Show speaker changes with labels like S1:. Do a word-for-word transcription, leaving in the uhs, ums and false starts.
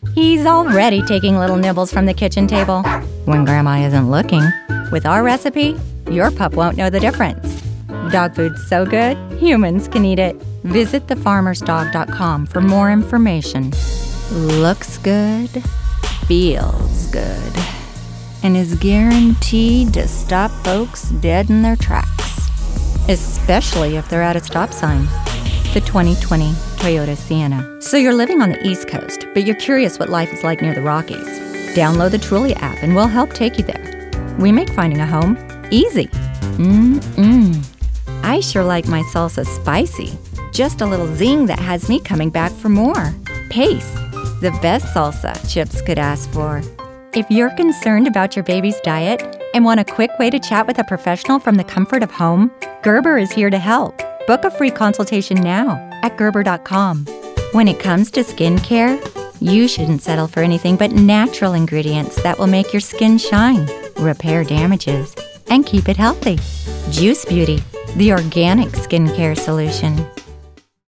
S1: He's already taking little nibbles from the kitchen table when Grandma isn't looking. With our recipe, your pup won't know the difference. Dog food's so good, humans can eat it. Visit the farmers dog dot com for more information. Looks good, feels good, and is guaranteed to stop folks dead in their tracks, especially if they're at a stop sign. The twenty twenty Toyota Sienna. So you're living on the East Coast, but you're curious what life is like near the Rockies. Download the Trulia app and we'll help take you there. We make finding a home easy. Mmm-mmm. I sure like my salsa spicy. Just a little zing that has me coming back for more. Pace, the best salsa Chips could ask for. If you're concerned about your baby's diet and want a quick way to chat with a professional from the comfort of home, Gerber is here to help. Book a free consultation now at Gerber dot com. When it comes to skincare, you shouldn't settle for anything but natural ingredients that will make your skin shine, repair damages, and keep it healthy. Juice Beauty, the organic skincare solution.